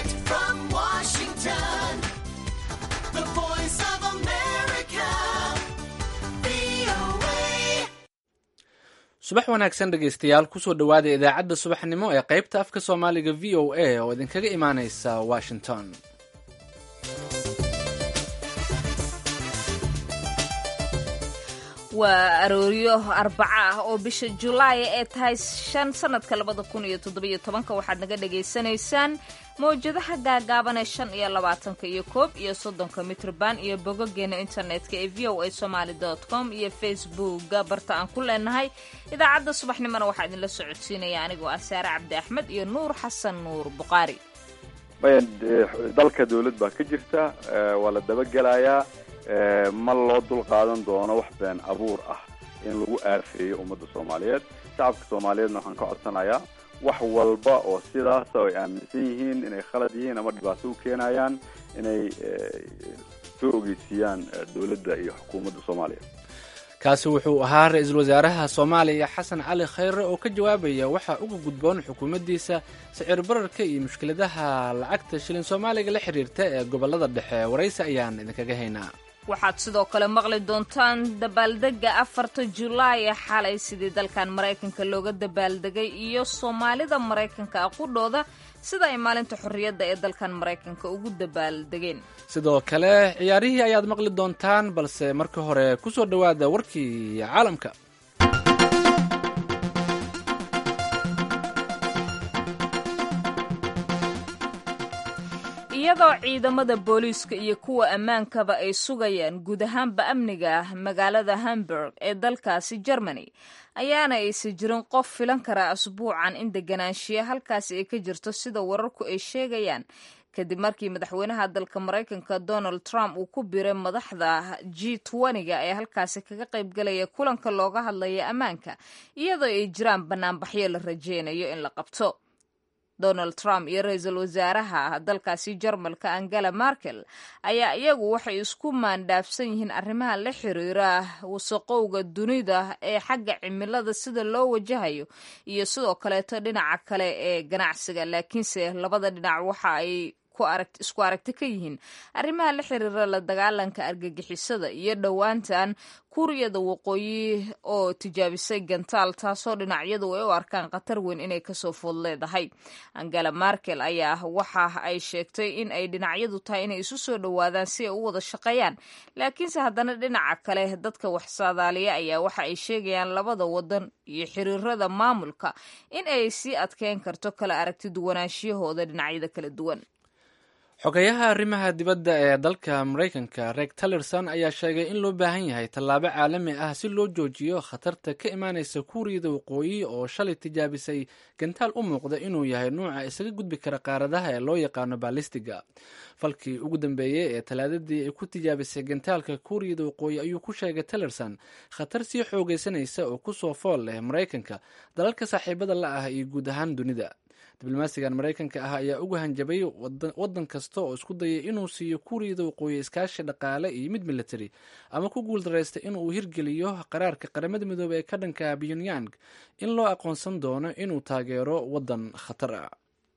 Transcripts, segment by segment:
Direct from Washington, the voice of America, VOA. subax wanaagsan dhegaystayaal kusoo dhowaada idaacadda subaxnimo ee qaybta afka soomaaliga v o a oo idinkaga imaaneysa washington. waa arooryo arbaca ah oo bisha julaay ee tahay 5 sanadka 2017 waxaad naga dhagaysanaysaan mawjadaha gaagaaban ee 25 iyo 30 mitrban iyo bogogeena internetka ee voasomali.com iyo facebookga barta aan ku leenahay. idaacadda subaxnimona waxaa idinla socodsiinaya anigoo ah Saare Cabdi Axmed iyo Nuur Xasan Nuur Buqaari. dalka dawlad baa ka jirta, waa la dabagelayaa, ma loo dul qaadan doono wax been abuur ah in lagu aafeeyo ummadda Soomaaliyeed. shacabka Soomaaliyeedna waxaan ka codsanayaa wax walba oo sidaas ay aaminsan yihiin inay khalad yihiin ama dhibaato u keenayaan inay soo ogeysiiyaan dawladda iyo xukuumadda Soomaaliya. kaasi wuxuu ahaa ra-iisul wasaaraha Soomaaliya Xasan Cali Khayre oo ka jawaabaya waxa uga gudboon xukuumaddiisa sicir bararka iyo mushkiladaha lacagta shilin Soomaaliga la xiriirta ee gobolada dhexe. waraysi ayaan idinkaga haynaa. waxaad sidoo kale maqli doontaan dabaaldega 4 Julaay ee xalay sidii dalkan Mareykanka looga dabaaldegay iyo Soomaalida Mareykanka aqoondooda sida ay maalinta xorriyadda ee dalkan Mareykanka ugu dabaaldegeen. sidoo kale ciyaarihii ayaad maqli doontaan, balse marka hore kusoo dhowaada warkii caalamka. iyadoo ciidamada booliiska iyo kuwa ammaankaba ay sugayaan guud ahaanba amniga magaalada Hamburg ee dalkaasi Germany ayaana aysan jirin qof filan kara asbuucan in deganaanshiya halkaasi ay ka jirto sida wararku ay sheegayaan kadib markii madaxweynaha dalka Mareykanka Donald Trump uu ku biiray madaxda G20 ee halkaasi kaga qayb galaya kulanka looga hadlaya ammaanka iyadoo ay jiraan banaanbaxyo la rajeynayo in la qabto. Donald Trump iyo ra-iisul wasaaraha dalkaasi Jarmalka Angela Merkel ayaa iyagu waxay isku maandhaafsan yihiin arrimaha la xiriira wasaqowga dunida ee xagga cimilada sida loo wajahayo iyo sidoo kaleeto dhinaca kale ee ganacsiga, laakiinse labada dhinac waxa ay isku aragti ka yihiin arrimaha la xiriira la dagaalanka argagixisada iyo dhowaantan Kuuriyada Waqooyi oo tijaabisay gantaal taasoo dhinacyadu ay u arkaan khatar weyn inay kasoo food leedahay. Angela Merkel ayaa waxa ay sheegtay in ay dhinacyadu tahay inay isu soo dhowaadaan si ay u wada shaqeeyaan, laakiinse haddana dhinaca kale dadka wax saadaaliya ayaa waxa ay sheegayaan labada wadan iyo xiriirada maamulka in ay sii adkeyn karto kala aragti duwanaanshiyahooda dhinacyada kala duwan. xogayaha arrimaha dibadda ee dalka Mareykanka Rex Tillerson ayaa sheegay in loo baahan yahay tallaabo caalami ah si loo joojiyo khatarta ka imaaneysa Kuuriyada Waqooyi oo shalay tijaabisay gantaal u muuqda inuu yahay nuuca isaga gudbi kara qaaradaha ee loo yaqaano ballistiga. falkii ugu dambeeyay ee talaadadii ay ku tijaabisay gantaalka Kuuriyada Waqooyi ayuu ku sheegay Tillerson khatar sii xoogeysanaysa oo ku soo fool leh Mareykanka, dalalka saaxiibada la ah iyo guud ahaan dunida. diblomaasigan Mareykanka ah ayaa uga hanjabay wadan kasta oo isku dayay inuu siiyo Kuuriyada Waqooyi iskaashi dhaqaale iyo mid military ama ku guuldareystay inuu hirgeliyo qaraarka qaramada midoobay ee ka dhanka Pyongyang in loo aqoonsan doono inuu taageero wadan khatar ah.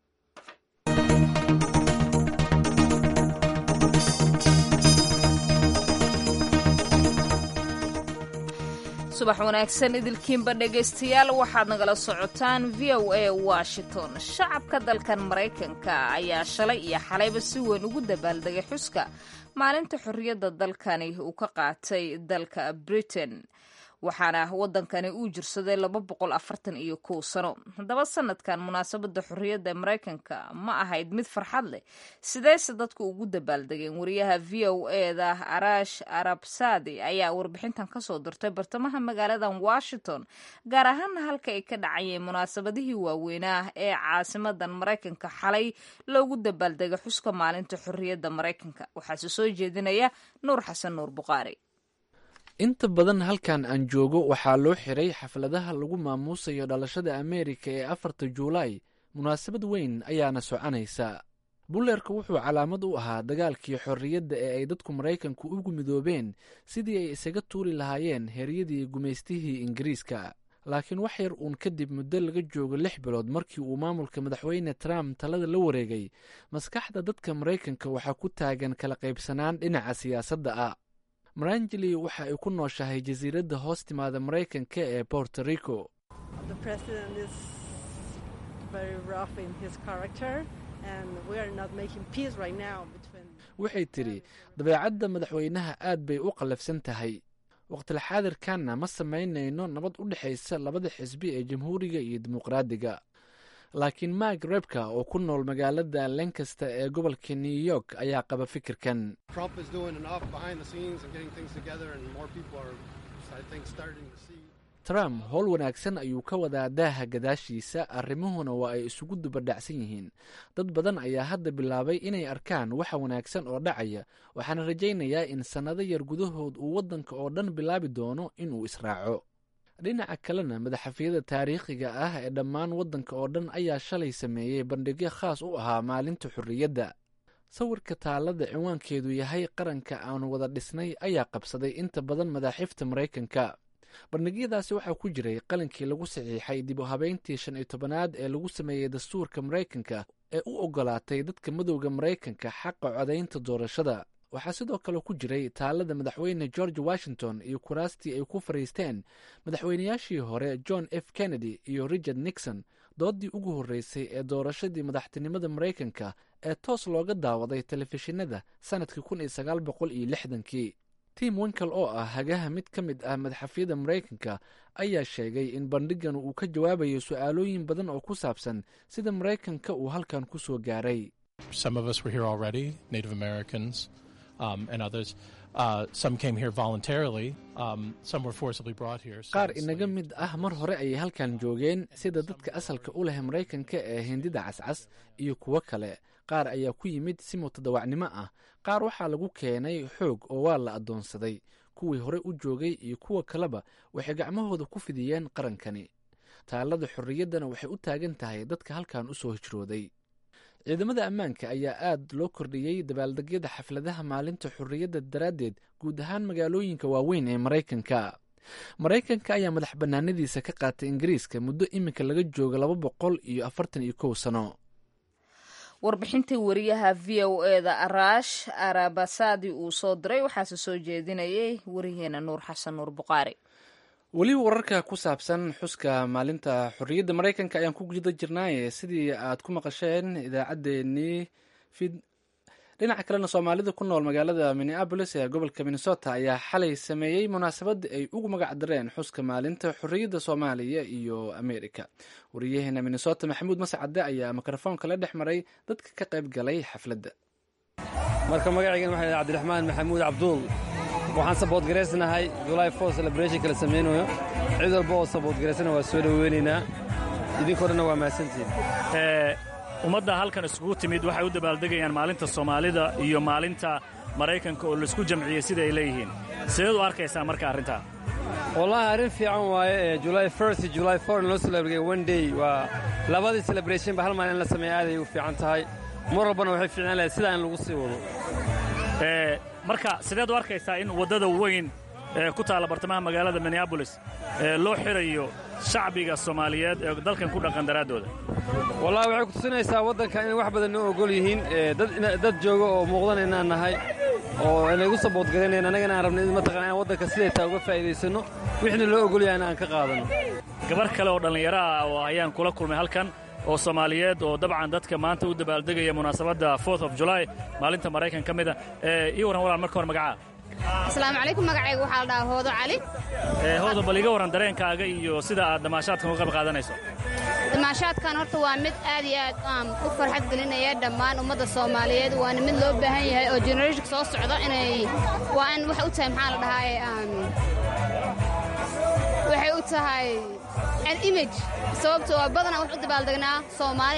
subax wanaagsan idilkiinba dhegaystayaal, waxaad nagala socotaan VOA Washington. shacabka dalkan Mareykanka ayaa shalay iyo xalayba si weyn ugu dabaaldegay xuska maalinta xorriyadda dalkani uu ka qaatay dalka Britain, waxaana wadankani uu jirsaday 241 sano. haddaba sanadkan munaasabada xorriyadda ee Mareykanka ma ahayd mid farxad leh, sideese dadku ugu dabaaldegeen? wariyaha VOA-da Arash Arabsadi ayaa warbixintan kasoo dirtay bartamaha magaaladan Washington, gaar ahaan halka ay ka dhacayeen munaasabadihii waaweynaa ee caasimadan Mareykanka xalay loogu dabaaldegay xuska maalinta xorriyadda Mareykanka. waxaase soo jeedinaya Nuur Xasan Nuur Buqaari. inta badan halkan aan joogo waxaa loo xiray xafladaha lagu maamuusayo dhalashada Ameerika ee 4 Juulaay. munaasabad weyn ayaana soconaysa. buleerka wuxuu calaamad u ahaa dagaalkii xorriyadda ee ay dadku Mareykanku ugu midoobeen sidii ay isaga tuuri lahaayeen heryadii gumaystihii Ingiriiska. laakiin wax yar uun kadib muddo laga joogo 6 bilood markii uu maamulka madaxweyne Trump talada la wareegay, maskaxda dadka Maraykanka waxaa ku taagan kala qaybsanaan dhinaca siyaasadda ah. Marangeli waxa ay ku nooshahay jasiiradda hoos timaada Maraykanka ee Puerto Rico. The president is very rough in his character and we are not making peace right now between. Waxay tiri dabeecadda madaxweynaha aad bay u qalafsan tahay. waqti xaadirkanna ma samaynayno nabad u dhaxaysa labada xisbi ee jamhuuriga iyo dimuqraadiga. laakiin Mark Rebka oo ku nool magaalada Lancaster ee gobolka New York ayaa qaba fikirkan. Trump is doing enough behind the scenes and getting things together and more people are I think starting to see. Trump howl wanaagsan ayuu ka wadaa daaha gadaashiisa, arrimuhuna waa ay isugu dubadhacsan yihiin. dad badan ayaa hadda bilaabay inay arkaan waxa wanaagsan oo dhacaya, waxaana rajaynayaa in sannado yar gudahood uu waddanka oo dhan bilaabi doono inuu israaco. dhinaca kalena madaxafyada taariikhiga ah ee dhammaan waddanka oo dhan ayaa shalay sameeyey bandhigyo khaas u ahaa maalinta xurriyadda. sawirka taalada cinwaankeedu yahay qaranka aanu wada dhisnay ayaa qabsaday inta badan madaaxifta Maraykanka. bandhigyadaasi waxaa ku jiray qalinkii lagu saxiixay dib u habeyntii 15aad ee lagu sameeyey dastuurka Maraykanka ee u ogolaatay dadka madowga Maraykanka xaqa codaynta doorashada. waxaa sidoo kale ku jiray taalada madaxweyne George Washington iyo kuraastii ay ku fariisteen madaxweynayaashii hore John F. Kennedy iyo Richard Nixon, doodii ugu horreysay ee doorashadii madaxtinimada Maraykanka ee toos looga daawaday telefishinada sanadkii 1960. Tim Winkle oo ah hagaha mid ka mid ah madaxafyada Maraykanka ayaa sheegay in bandhigan uu ka jawaabayo su'aalooyin badan oo ku saabsan sida Maraykanka uu halkan ku soo gaaray. Some of us were here already, Native Americans. And others. Some came here voluntarily. Some were forcibly brought here. qaar inaga mid ah mar hore ayay halkan joogeen, sida dadka asalka u leh Maraykanka ee hindida cascas iyo kuwo kale. qaar ayaa ku yimid si mutadawacnimo ah, qaar waxaa lagu keenay xoog oo waa la adoonsaday. kuwii hore u joogay iyo kuwa kaleba waxay gacmahooda ku fidiyeen qarankani. taalada xurriyaddana waxay u taagan tahay dadka halkan u soo hijrooday. ciidamada ammaanka ayaa aad loo kordhiyey dabaaldegyada xafladaha maalinta xurriyadda daraaddeed guud ahaan magaalooyinka waaweyn ee Maraykanka. Maraykanka ayaa madax bannaanadiisa ka qaatay Ingiriiska muddo iminka laga joogo 241 sano. warbixintii wariyaha VOA-da Arash Arabasadi uu soo diray waxaase soo jeedinayay wariyaheena Nuur Xasan Nuur Buqaari. weli wararka ku saabsan xuska maalinta xurriyadda Maraykanka ayaan ku guda jirnaaye sidii aad ku maqasheen idaacaddeenii dhinaca kalena Soomaalida ku nool magaalada Minneapolis ee gobolka Minnesota ayaa xalay sameeyey munaasabad ay ugu magac dareen xuska maalinta xurriyadda Soomaaliya iyo Ameerika. wariyaheena Minnesota Maxamuud Mascade ayaa mikrofoonka la dhex maray dadka ka qayb galay xafladda. marka magacaygan waxaa Cabdiraxmaan Maxamuud Cabduul. waxaan sabood gareysanahay July 4 celebration kala sameynayo. cid walba oo sabood gareysana waa soo dhaweynaynaa. idinkoodana waa mahadsantihiin. ummadda halkan isugu timid waxay u dabaaldegayaan maalinta Soomaalida iyo maalinta Maraykanka oo la isku jamciyey sida ay leeyihiin. sideed u arkaysaa marka arrinta? wallahi arrin fiican waaye. July 1 iyo July 4 loo celebrate one day waa labadii celebration ba hal maalin la sameeyay aad ay u fiican tahay. mar walbana waxay fiican lahayd sida in lagu sii wado. marka sideed u arkaysaa in waddada weyn ee ku taala bartamaha magaalada Minneapolis loo xirayo shacbiga Soomaaliyeed ee dalkan ku dhaqan daraadooda? wallahi waxay ku tusinaysaa waddanka in wax badan oo ogol yihiin dad jooga oo muuqdan inaan nahay oo inay u sabood gareynayaan anagana aan rabnay ma taqaan waddanka sidee taa uga faa'iideysano wixna loo ogol yahay aan ka qaadano. gabar kale oo dhalinyaro ah oo ayaan kula kulmay halkan oo Soomaaliyeed oo dabcan dadka maanta u dabaaldegaya munaasabadda 4th of July maalinta Maraykanka ka mid ah ii waran walaal marka hore magaca. Assalaamu calaykum magacaygu waxaa la dhahaa Hoodo Cali. Hoodo bal iga waran dareenkaaga iyo sida aad damaashaadkan uga qayb qaadanayso. damaashaadkan horta waa mid aad iyo aad u farxad gelinaya dhammaan ummadda Soomaaliyeed waana mid loo baahan yahay oo generation soo socda inay waa in wax u tahay maxaa la dhahaa waxay u tahay an image sababtoo ah badanaa wax u dabaaldegnaa Soomaali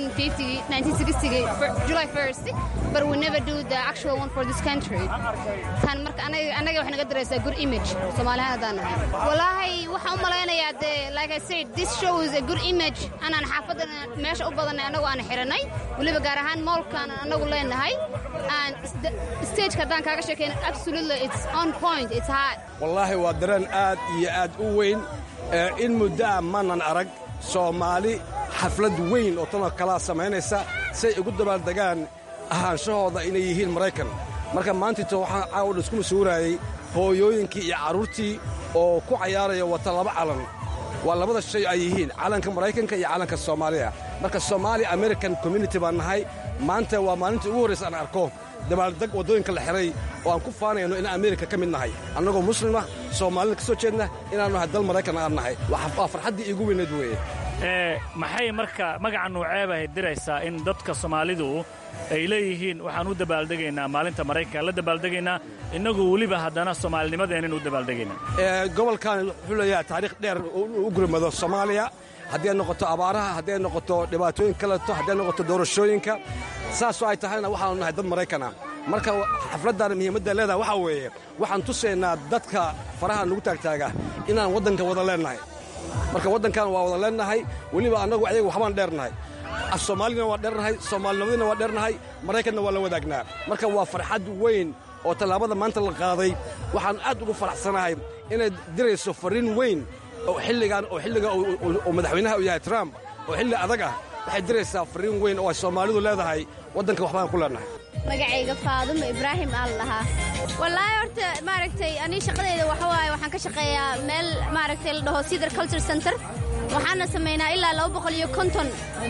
1960 July 1st but we never do the actual one for this country. tan marka anaga wax naga dareysaa good image Soomaaliyeed hadaan nahay. wallahi waxaan u malaynayaa like I said this shows a good image anaan xaafadana meesha u badanay anagu aan xiranay waliba gaar ahaan moolkan anagu leenahay and stage haddaan kaaga sheekeyno absolutely it's on point it's hard wallaahi waa dareen aad iyo aad u weyn in muddaa maanan arag soomaali xaflad weyn oo tanoo kalaa samaynaysa say ugu dabaaldegaan ahaanshahooda inay yihiin maraykan marka maantito waxaan caawdha isku masuuraayey hooyooyinkii iyo carruurtii oo ku cayaaraya wata laba calan waa labada shay ay yihiin calanka maraykanka iyo calanka soomaaliya marka Somali American community baan nahay maanta waa maalintii ugu horreysa aan arko dabaaldeg waddooyinka la xiray oo aan ku faanayno in Amerika ka mid nahay annagoo muslima Soomaalida ka soo jeedna inaanu nahay dal Maraykan aan nahay waa farxaddii igu weyneed weeye maxay marka magaca nuuceebahay diraysaa in dadka Soomaalidu ay leeyihiin waxaan u dabaaldegaynaa maalinta Maraykanka la dabaaldegaynaa innagu weliba haddana Soomaalinimadeena u dabaaldegaynaa gobolkan wuxuu leeyahay taariikh dheer u gurmado Soomaaliya haddii ay noqoto abaaraha haddii ay noqoto dhibaatooyin kaleeto haddii ay noqoto doorashooyinka saasoo ay tahayna waxaanu nahay dad Maraykan ah marka xafladdan muhiimadda leedahay waxaa weeye waxaan tusaynaa dadka faraha nagu taagtaaga inaan waddanka wada leennahay marka waddankan waa wada leennahay weliba annagu ayaga waxbaan dheernahay Soomaalina waa dheernahay Soomaalinimadina waa dheernahay Maraykanna waa la wadaagnaa marka waa farxad weyn oo tallaabada maanta la qaaday waxaan aad ugu faraxsanahay inay dirayso fariin weyn oo xilliga oo madaxweynaha u yahay Trump oo xilli adag ah waxay diraysaa fariin weyn oo Soomaalidu leedahay waddanka waxbaan ku leenahay magacayga Faadumo Ibraahim Allah wallahi horta maaragtay ani shaqadeyda waxa waaye waxaan ka shaqeeyaa meel maaragtay la dhaho Cedar Culture Center waxaana sameynaa ilaa 250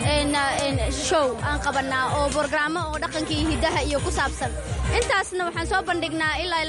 show aan qabanaa oo barnaamijyo oo dhaqanka iyo hidaha iyo ku saabsan intaasna waxaan soo bandhignaa ilaa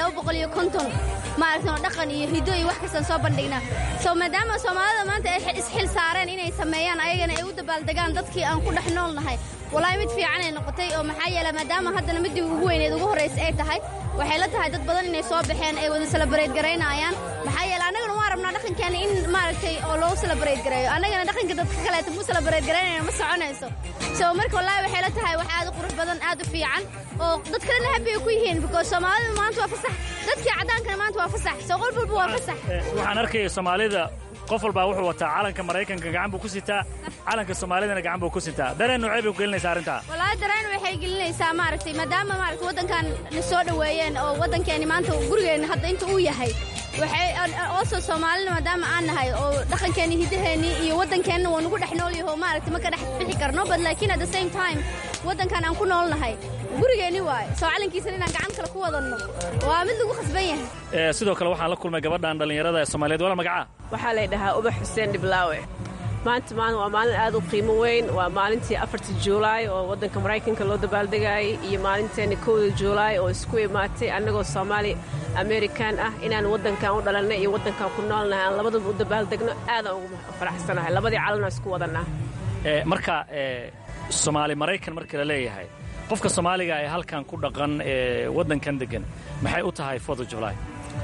250 maaragtay dhaqan iyo hido iyo wax kasta soo bandhignaa soo maadaama Soomaalida maanta ay isxil saareen inay sameeyaan ayagana ay u dabaaldegaan dadkii aan ku dhex noolnahay wallahi mid fiican ay noqotay oo maxaa yeelay maadaama haddana midii ugu weyneed ugu horeysay ay tahay waxay la tahay dad badan inay soo baxeen ay wada celebrate gareynayaan maxaa yeelay anagana waan rabnaa dhaqankeena in maaragtay oo loo celebrate gareeyo anagana dhaqanka dadka kale ee mu celebrate gareynayna ma soconayso soo marka wallahi waxay la tahay wax aad u qurux badan aad u fiican oo dad kale happy ku yihiin because Soomaalida maanta waa fasax dadkii cadaankana maanta waa fasax soo qol walba waa fasax waxaan arkay Soomaalida qof walba wuxuu wataa calanka Maraykanka gacan buu ku sitaa calanka Soomaalidana gacan buu ku sitaa dareen nuuceeb u gelinaysaa arinta wallahi dareen waxay gelinaysaa maaragtay maadaama maaragtay waddankan la soo dhaweeyeen oo waddankeeni maanta gurigeena hadda inta uu yahay waxay oo Soomaalina maadaama aan nahay oo dhaqankeeni hidaheeni iyo waddankeena waa nagu dhex nool yahay maaragtay ma ka dhex bixi karno but laakiin at the same time waddankan aan ku noolnahay gurigeeni waay soo calankiisana inaan gacan kale ku wadanno waa mid lagu khasban yahay sidoo kale waxaan la kulmay gabadhan dhalinyarada ee Soomaaliyeed wala magaca waxaa la dhahaa Ubax Xuseen Dhiblaawe maanta waa maalin aad u qiimo weyn waa maalintii 4 Juulaay oo waddanka Maraykanka loo dabaaldegay iyo maalinteena 1 Juulaay oo isku imaatay annagoo Soomaali American ah inaan waddankan u dhalanay iyo waddankan ku noolnahay aan labadaba u dabaaldegno aad aan ugu faraxsanahay labadii calan isku wadanaa marka Soomaali Maraykan marka la leeyahay qofka Soomaaliga ee halkan ku dhaqan ee waddankan degan maxay u tahay 4 Juulaay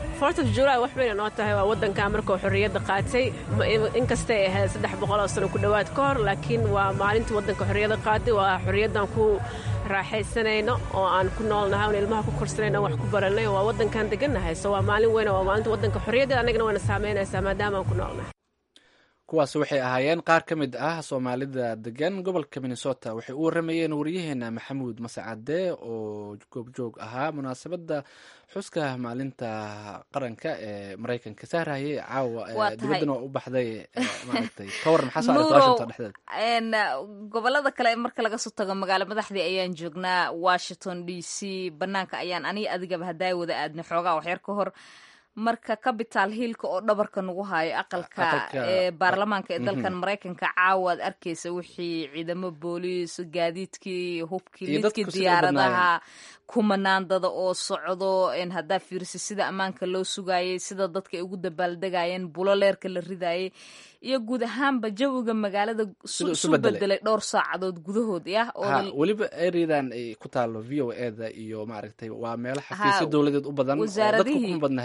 4 Juulaay wax weyn oo tahay waa waddanka markuu xorriyadda qaatay inkasta ay ahayd 300 sano ku dhawaad ka hor laakiin waa maalintii waddanka xorriyadda qaatay waa xorriyaddan ku raaxaysanayno oo aan ku noolnahay oo ilmaha ku korsanayno wax ku baranay waa waddankan degannahay soo waa maalin weyn oo maalinta waddanka xorriyadda anagana wayna saameynaysaa maadaama aan ku noolnahay kuwaas waxay ahaayeen qaar ka mid ah Soomaalida degan gobolka Minnesota waxay u waramayeen wariyaheena Maxamuud Mascade oo goobjoog ahaa munaasabada xuska maalinta qaranka ee Maraykanka saarayay caawa dibadana u baxday maaragtay kawar maxaa saaray Washington dhexdeeda gobolada kale marka laga soo tago magaalada madaxdii ayaan joognaa Washington DC banaanka ayaan aniga adigaba haday wada aadna xoogaa wax yar ka hor marka capital hillka oo dhabarka nagu hayo aqalka ee baarlamaanka ee dalkan Maraykanka caawad arkaysa wixii ciidamo booliis gaadiidkii hubkii lidkii diyaaradaha kumanaandada oo socdo in hadaa fiirsi sida amaanka loo sugaayay sida dadka ay ugu dabaaldegayeen buloleerka la ridaayay iyo guud ahaanba jawiga magaalada soo bedelay dhowr saacadood gudahood waliba eridan ay ku taalo VOA-da iyo maaragtay waa meel xafiisyo dawladeed u badan oo dadku kuma badna habeenkii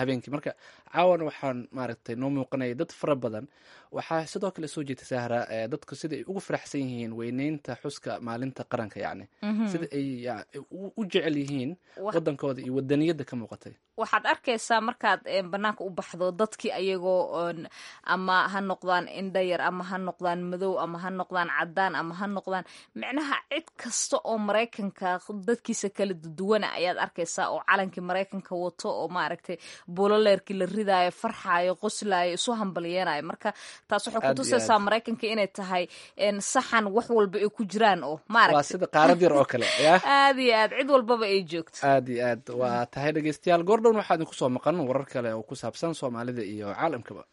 marka caawan waxaan maaragtay noo muuqanaya dad fara badan. waxaa sidoo kale soo jeeta sahra dadku sida ay ugu faraxsan yihiin weyneynta xuska maalinta qaranka, yacni sida ay u jecel yihiin wadankooda iyo wadaniyadda ka muuqatay. waxaad arkaysaa markaad banaanka u baxdo dadkii ayagoo ama ha noqdaan indhayar ama ha noqdaan madow ama ha noqdaan cadaan ama ha noqdaan micnaha cid kasta oo maraykanka dadkiisa kala duwana ayaad arkaysaa oo calankii maraykanka wato oo maaragtay buuloleerkii la ridaayo, farxaayo, qoslaayo, isu hambalyeenayo. marka taas waxay ku tusaysaa maraykanka inay tahay saxan wax walba ay ku jiraan oo maaragtay waa sida qaarad yar oo kale aad iyo aad cid walbaba ay joogto. aad iyo aad waa tahay dhegeystayaal, goordhown waxaa idinku soo maqan warar kale oo ku saabsan soomaalida iyo caalamkaba.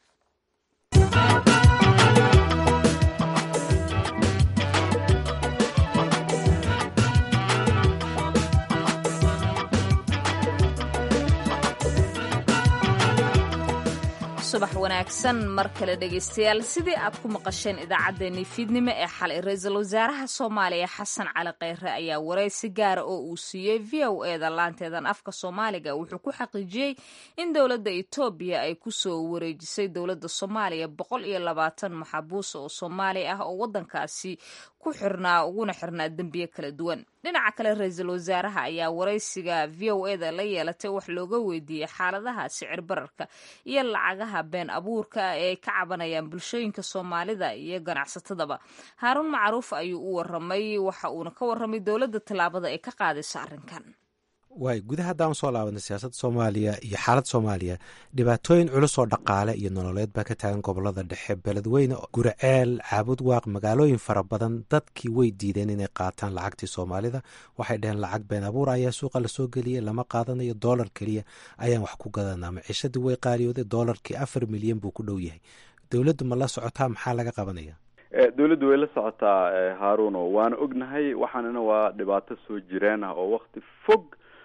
subax wanaagsan mar kale dhegaystayaal, sidii aad ku maqasheen idaacaddeenii fiidnimo ee xalay, ra-iisul wasaaraha soomaaliya xasan cali kheyre ayaa waraysi gaara oo uu siiyey v o eda laanteedan afka soomaaliga wuxuu ku xaqiijiyey in dowladda etoobiya ay ku soo wareejisay dowladda soomaaliya 120 maxaabuus oo soomaali ah oo waddankaasi ku xirnaa uguna xirnaa dembiye kala duwan. dhinaca kale ra-iisul wasaaraha ayaa waraysiga v o eda la yeelatay wax looga weydiiyey xaaladaha sicir bararka iyo lacagaha been abuurka ee ay ka cabanayaan bulshooyinka soomaalida iyo ganacsatadaba. haaruun macruuf ayuu u waramay, waxa uuna ka waramay dowladda tallaabada ay ka qaadayso arrinkan. waay gudaha haddaan soo laabanay siyaasadda soomaaliya iyo xaalad soomaaliya, dhibaatooyin culus oo dhaqaale iyo nololeed baa ka taagan gobolada dhexe, beledweyne, guriceel, caabud waaq, magaalooyin fara badan. dadkii way diideen inay qaataan lacagtii soomaalida, waxay dhaheen lacag been abuur ayaa suuqa lasoo geliyay, lama qaadanayo, doolar keliya ayaan wax ku gadanaa. maciishadii way qaaliyooday, doolarkii 4 milyan buu ku dhow yahay. dowladdu ma la socotaa? maxaa laga qabanaya? dowladdu way la socotaa haaruno, waana ognahay. waxaanina waa dhibaato soo jireen ah oo wakti fog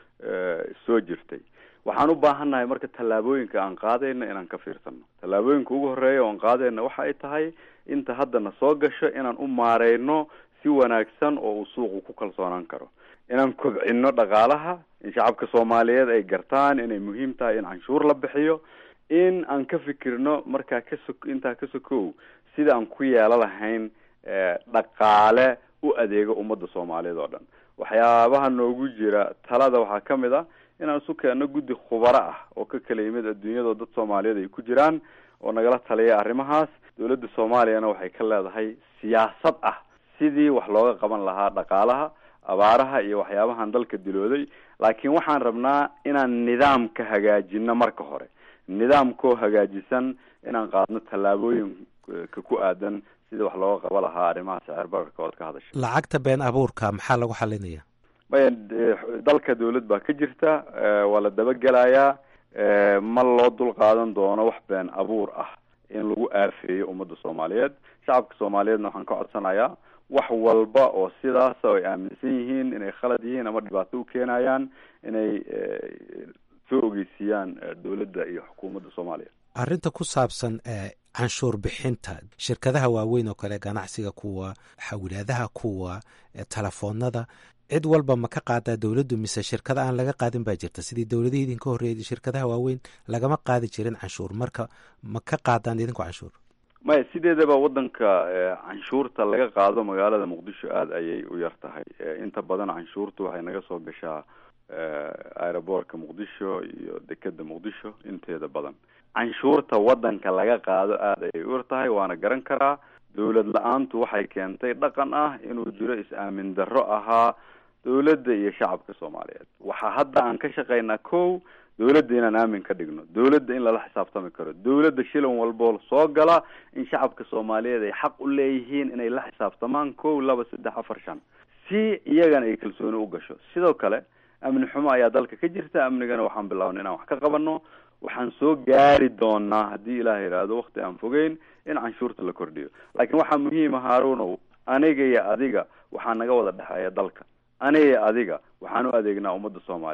soo jirtay. waxaan u baahannahay marka tallaabooyinka aan qaadayna inaan ka fiirsano. tallaabooyinka ugu horeeya oo aan qaadayna waxa ay tahay inta haddana soo gasho inaan u maareyno si wanaagsan oo uu suuqu ku kalsoonaan karo, inaan kobcino dhaqaalaha, in shacabka soomaaliyeed ay gartaan inay muhiim tahay in canshuur la bixiyo, in aan ka fikirno markaa intaa ka sokow sida aan ku yeelo lahayn dhaqaale u adeego ummadda soomaaliyeed oo dhan. waxyaabaha noogu jira talada waxaa ka mid ah inaan isu keenno guddi khubaro ah oo ka kala yimid adduunyada oo dad soomaaliyeed ay ku jiraan oo nagala taliya arrimahaas. dowladda soomaaliyana waxay ka leedahay siyaasad ah sidii wax looga qaban lahaa dhaqaalaha, abaaraha iyo waxyaabahan dalka dilooday. laakiin waxaan rabnaa inaan nidaamka hagaajino marka hore, nidaamkoo hagaajisan inaan qaadno tallaabooyinka ku aadan sida wax looga qaba lahaa arrimaha sicir bararka ood ka hadashay. lacagta been abuurka maxaa lagu xalinaya? maya dalka dawlad baa ka jirta, waa la dabagelayaa. ma loo dul qaadan doono wax been abuur ah in lagu aafeeyo ummadda soomaaliyeed. shacabka soomaaliyeedna waxaan ka codsanayaa wax walba oo sidaas oo ay aaminsan yihiin inay khalad yihiin ama dhibaato u keenayaan inay soo ogeysiiyaan dowladda iyo xukuumadda soomaaliya. arrinta ku saabsan canshuur bixinta shirkadaha waaweyn oo kale, ganacsiga, kuwa xawlaadaha, kuwa telefoonada, cid walba ma ka qaadaa dowladdu mise shirkada aan laga qaadin baa jirta? sidii dowladihii idinka horreeyay shirkadaha waaweyn lagama qaadi jirin canshuur, marka ma ka qaadaan idinku canshuur? maya sideedaba waddanka canshuurta laga qaado magaalada muqdisho aada ayay u yar tahay. inta badan canshuurta waxay naga soo gashaa aeroboortka muqdisho iyo dekeda muqdisho inteeda badan. canshuurta waddanka laga qaado aada ayay u yar tahay, waana garan karaa. dowlad la-aantu waxay keentay dhaqan ah inuu jiro is-aamin darro ahaa dowladda iyo shacabka soomaaliyeed. waxaa hadda aan ka shaqaynaa kow, dowladda inaan aamin ka dhigno, dowladda in lala xisaabtami karo, dowladda shilan walboo soo gala in shacabka soomaaliyeed ay xaq u leeyihiin inay la xisaabtamaan 1 2 3 4 5 si iyagana ay kalsooni u gasho. sidoo kale amni xumo ayaa dalka ka jirta. amnigana waxaan bilaabnay inaan wax ka qabanno. waxaan soo gaari doonaa haddii ilaah yidhaahdo waqti aan fogeyn in canshuurta la kordhiyo. laakiin waxaa muhiima haaruunow, aniga iyo adiga waxaa naga wada dhexeeya dalka. aniga iyo adiga waxaan u adeegnaa ummadda soomaaliyeed.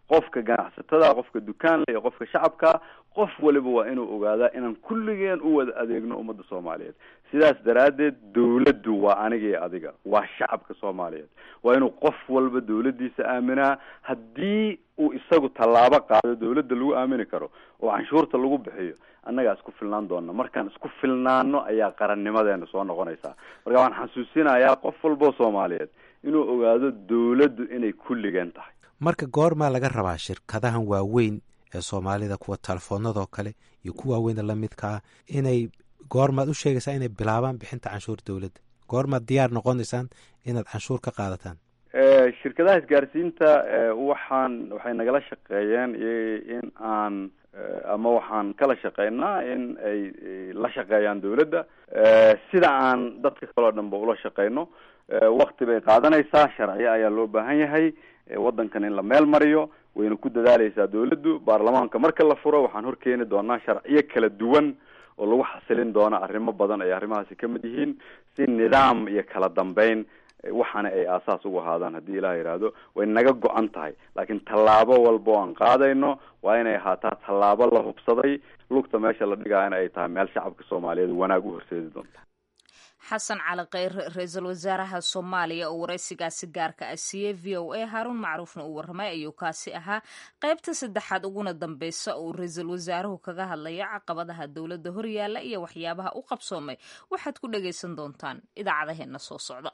qofka ganacsatada, qofka dukaanle iyo qofka shacabka, qof waliba waa inuu ogaadaa inaan kulligeen u wada adeegno ummadda Soomaaliyeed. sidaas daraaddeed dawladdu waa aniga iyo adiga, waa shacabka Soomaaliyeed. waa inuu qof walba dawladdiisa aaminaa. haddii uu isagu tallaabo qaado dawladda lagu aamini karo oo canshuurta lagu bixiyo, annagaa isku filnaan doona. markaan isku filnaano ayaa qarannimadeena soo noqonaysaa. marka waan xasuusinayaa qof walboo Soomaaliyeed inuu ogaado dawladdu inay kulligeen tahay. marka goormaa laga rabaa shirkadahan waaweyn ee Soomaalida, kuwa telefoonadoo kale iyo kuwa waaweyn la midka ah, inay goormaad u sheegaysaa inay bilaabaan bixinta canshuur dawladda? goormaad diyaar noqonaysaan inaad canshuur ka qaadataan? shirkadaha isgaarsiinta waxay nagala shaqeeyeen in aan ama waxaan kala shaqeynaa in ay la shaqeeyaan dawladda sida aan dadka kaloo dhanba ula shaqeyno. wakti bay qaadanaysaa, sharciyo ayaa loo baahan yahay waddankan in la meel mariyo. wayna ku dadaaleysaa dawladdu. baarlamaanka marka la furo waxaan horkeeni doonaa sharciyo kala duwan oo lagu xasilin doona arrimo badan ay arrimahaasi ka mid yihiin, si nidaam iyo kala dambeyn waxaana ay aasaas ugu ahaadaan. haddii ilaah yidhaahdo way naga go-an tahay, laakiin tallaabo walba oo aan qaadayno waa inay ahaataa tallaabo la hubsaday. lugta meesha la dhigaayana ay tahay meel shacabka Soomaaliyeed wanaag u horseedi doonta. xasan cali kheyre, ra-iisul wasaaraha Soomaaliya oo waraysigaasi gaarka ah siiyey VOA. Haaruun Macruufna uu warramay ayuu kaasi ahaa. qaybta saddexaad uguna dambeysa uu ra-iisul wasaaruhu kaga hadlaya caqabadaha dowladda horyaala iyo waxyaabaha u qabsoomay waxaad ku dhagaysan doontaan idaacadaheena soo socda.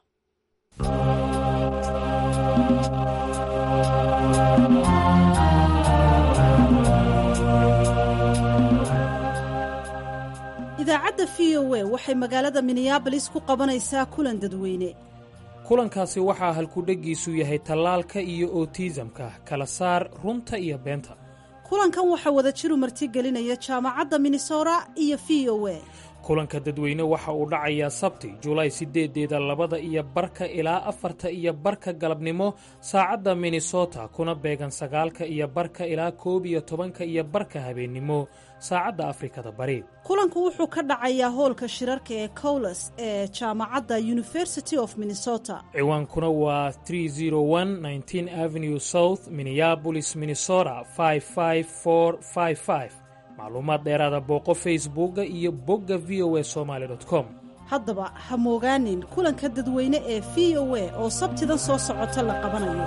idaacadda VOA waxay magaalada Minneapolis ku qabanaysaa kulan dadweyne. kulankaasi waxaa halkudhegiisu yahay tallaalka iyo autismka, kala saar runta iyo beenta. kulankan waxaa wada jiru martigelinaya jaamacadda Minnesota iyo VOA. kulanka dadweyne waxa uu dhacayaa Sabti, July 8 2:00 ilaa 4:00 galabnimo saacadda Minnesota, kuna beegan 9:00 ilaa 11:00 habeennimo saacadda Afrikada Bari. kulanku wuxuu ka dhacayaa hoolka shirarka ee Cowles ee jaamacadda University of Minnesota. ciwaankuna waa 301 19 Avenue South, Minneapolis, Minnesota 55455. macluumaad dheeraada booqo Facebooka iyo bogga voasomali.com. haddaba ha moogaanin kulanka dadweyne ee VOA oo Sabtidan soo socota la qabanayo.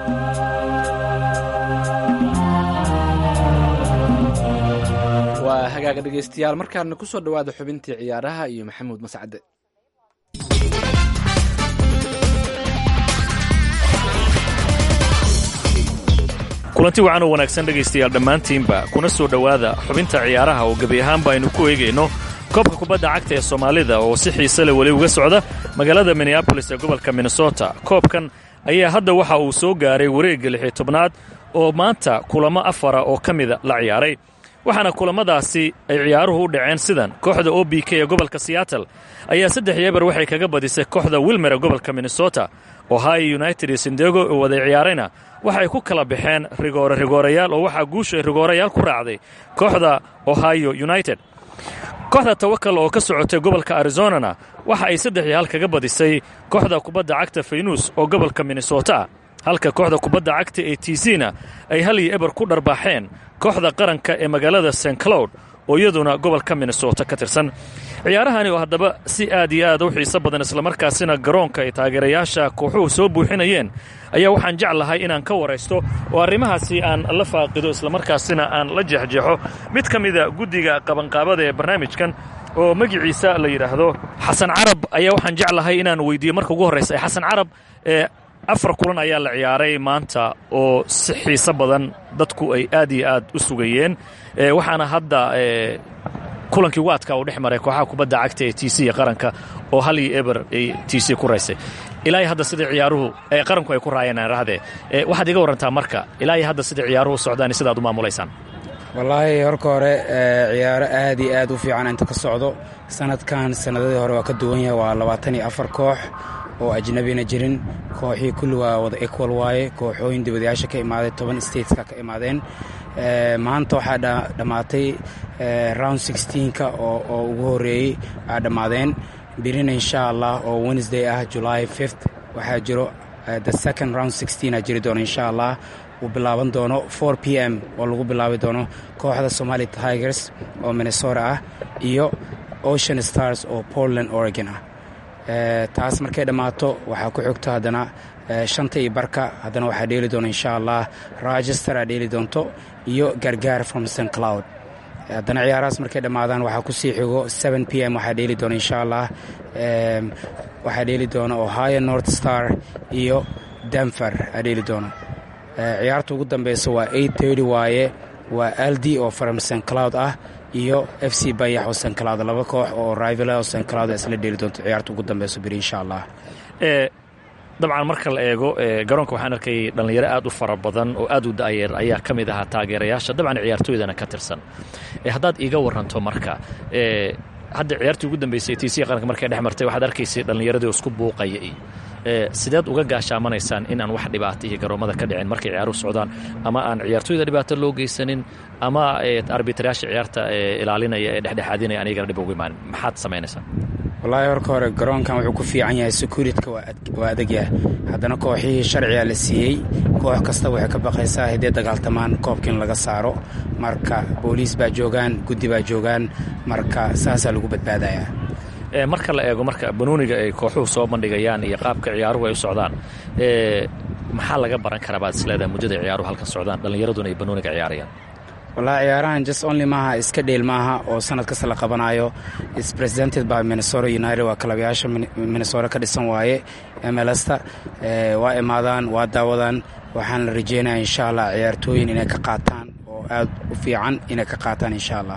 waa hagaaga dhegaystayaal, markaana ku soo dhowaada xubintii ciyaaraha iyo Maxamuud Mascade. kulanti wacan oo wanaagsan dhegaystayaal dhammaantiinba kuna soo dhowaada xubinta ciyaaraha oo gebi ahaanba aynu ku eegayno koobka kubadda cagta ee Soomaalida oo si xiise leh weli uga socda magaalada Minneapolis ee gobolka Minnesota. koobkan ayaa hadda waxa uu soo gaaray wareegga 16aad oo maanta kulamo 4 oo ka mida la ciyaaray. waxaana kulamadaasi ay ciyaaruhu u dhaceen sidan: kooxda OBK ee gobolka Seattle ayaa 3-0 waxay kaga badisay kooxda Wilmer ee gobolka Minnesota. Ohio United iyo San Diego oo wada ciyaarayna waxay ku kala baxeen rigoorayaal oo waxaa guusha rigoorayaal ku raacday kooxda Ohio United. kooxda Tawakal oo ka socotay gobolka Arizona waxa ay 3-0 kaga badisay kooxda kubadda cagta Phoenix oo gobolka Minnesota, halka kooxda kubadda cagta ee TCna ay 1-0 ku dharbaaxeen kooxda qaranka ee magaalada St. Cloud oo iyaduna gobolka Minnesota ka tirsan. ciyaarahani oo haddaba si aad iyo aad u xiiso badan islamarkaasina garoonka ay taageerayaasha kooxuhu soo buuxinayeen ayaa waxaan jeclahay inaan ka waraysto oo arrimahaasi aan la faaqido islamarkaasina aan la jeexjeexo mid ka mida guddiga qabanqaabada ee barnaamijkan oo magaciisa la yidhaahdo xasan carab. ayaa waxaan jeclahay inaan weydiiyo marka ugu horraysa xasan carab, 4 kulan ayaa la ciyaaray maanta oo si xiiso badan dadku ay aad iyo aad u sugayeen, waxaana hadda kulankii waadka uu dhex maray kooxaha kubadda cagta ee TC ee qaranka oo 1-0 ay TC ku raysay. ilaa hadda sida ciyaaruhu qaranku ay ku raayeen raahde, waxaad iga warantaa marka ilaa hadda sida ciyaaruhu socdaan sidaad u maamulaysaan? wallaahi horka hore ciyaaro aad iyo aad u fiican inta ka socdo. sanadkan sanadadii hore waa ka duwan yahay, waa 24 koox oo ajnabina jirin. kooxii kulli waa wada equal waaye, kooxooyin dibadayaasha ka imaaday 10 stateska ka imaadeen. maanta waxaa dhammaatay round 16ka oo ugu horeeyey aa dhammaadeen. birina insha allah oo Wednesday ah July 5th waxaa jiro the second round 16 jiri doona insha allah uu bilaaban doono 4 p m oo lagu bilaabi doono kooxda Somali Tigers oo Minnesota ah iyo Ocean Stars oo Portland Oregon ah. taas markay dhammaato waxaa ku xigto haddana 5:15 haddana waxaa dheeli doona insha Allah Rochester aa dheeli doonto iyo Gargaar from St Cloud. haddana ciyaarahaas markay dhammaadaan waxaa ku sii xigo 7 p m waxaa dheeli doona insha Allah waxaa dheeli doona Ohio North Star iyo Denver aa dheeli doona. ciyaarta ugu dambeysa waa 8:30 waaye waa Aldi oo from St Cloud ah iyo FC Bayax oo St Cloud laba koox oo rival oo St Cloud isla dheeli doonto ciyaarta ugu dambeysa bari insha Allah. dabcan marka la eego garoonka waxaan arkay dhalinyaro aad u fara badan oo aad u da'yar ayaa ka mid ahaa taageerayaasha dabcan ciyaartooydana ka tirsan. haddaad iga waranto marka hadda ciyaartii ugu dambeysay TC qaranka markay dhex martay waxaad arkaysay dhalinyaradii isku buuqaya sideed uga gaashaamanaysaan in aan wax dhibaato iyo garoomada ka dhicin markay ciyaaruhu socdaan ama aan ciyaartooyda dhibaato loo geysanin ama arbitrayaasha ciyaarta ilaalinaya ee dhexdhexaadinaya anigana dhib ugu imaan maxaad samaynaysaa? wallaahi horka hore garoonkan wuxuu ku fiican yahay security-ka waa adag yahay haddana kooxihii sharciga la siiyey koox kasta waxay ka baqaysaa haddii dagaaltamaan koobkiin laga saaro marka booliis baa joogaan guddi baa joogaan marka saasaa lagu badbaadayaa. marka la eego marka banooniga ay kooxuhu soo bandhigayaan iyo qaabka ciyaaruhu ay u socdaan maxaa laga baran karaa baad isleedahay muddada ciyaaruhu halkan socdaan dhallinyaraduna ay banooniga ciyaarayaan? wallaahi ciyaarahan just only maaha iska dheel maaha oo sanad kasta la qabanayo is presented by Minnesota United waa kalabayaasha Minnesota ka dhisan waaye MLSta waa imaadaan waa daawadaan waxaan la rajeynayaa insha Allah ciyaartooyin inay ka qaataan oo aad u fiican inay ka qaataan insha Allah.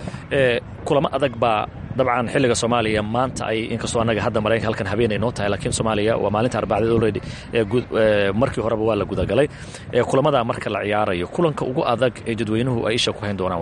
kulamo adag baa dabcan xilliga Soomaaliya maanta ay inkastoo anaga hadda Mareykanka halkan habeenay noo tahay laakiin Soomaaliya waa maalinta Arbacada already markii horeba waa la gudagalay kulamada marka la ciyaarayo kulanka ugu adag ee dadweynuhu ay isha ku hayn doonaan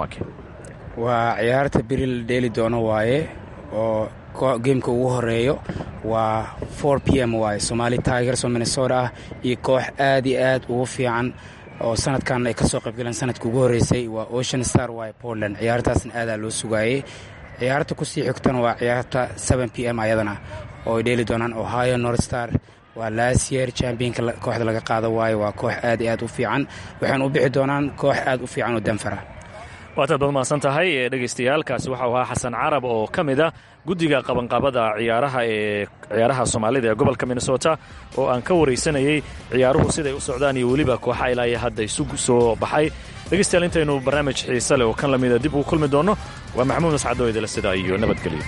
waa ciyaarta Biril dheeli doono waaye oo gameka ugu horeeyo waa 4 p m waaye Somali Tigers oo Minnesota ah iyo koox aad iyo aad ugu fiican oo sanadkan ay ka soo qayb galeen sanadkii ugu horeysay waa Ocean Star waaye Portland. ciyaartaasna aad loo sugaayay. ciyaarta ku sii xigtana waa ciyaarta 7 p m ayadana oo ay dheeli doonaan Ohio North Star waa last year championka kooxda laga qaado waaye waa koox aad iyo aad u fiican waxaan u bixi doonaan koox aad u fiican oo Denver ah. waad mahadsan tahay dhageystayaal kaasi waxa uu ahaa Xasan Carab oo kamid ah guddiga qabanqaabada ciyaaraha Soomaalida ee gobolka Minnesota oo aan ka wareysanayay ciyaaruhu siday u socdaan iyo waliba kooxaha ilaa hadda isugu soo baxay. dhageystayaal intaynu barnaamij xiiso leh oo kan lamida dib u kulmi doono waa Maxamuud Mascad oo idin sida iyo nabadgelyo.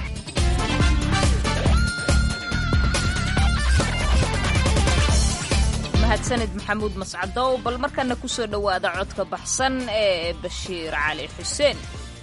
mahadsanid Maxamuud Mascadow bal markana ku soo dhawaada codka baxsan ee Bashiir Cali Xuseen.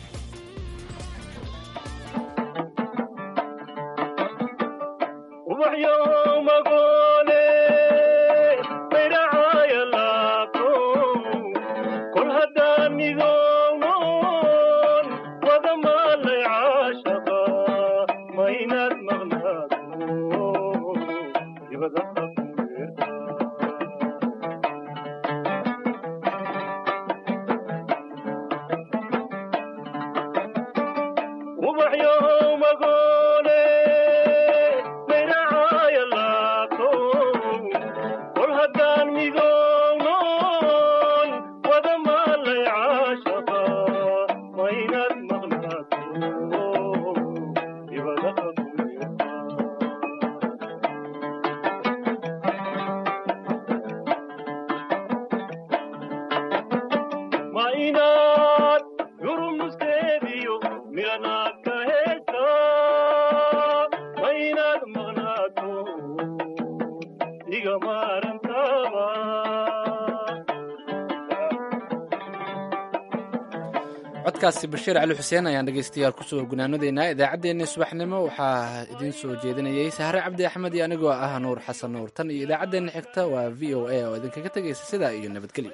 codkaasi Bashiir Cali Xuseen ayaan dhageystayaal ku soo gunaanadeynaa idaacaddeenna subaxnimo waxaa idin soo jeedinayay Sahre Cabdi Axmed iyo anigoo ah Nuur Xasan Nuur tan iyo idaacaddeenna xigta waa VOA oo idinkaga tagaysa sidaa iyo nabadgelyo.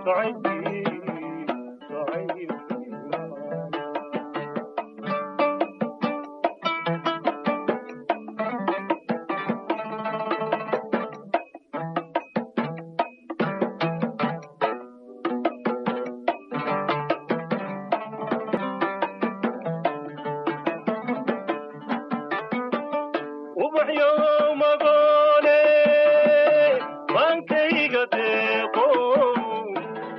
socodkii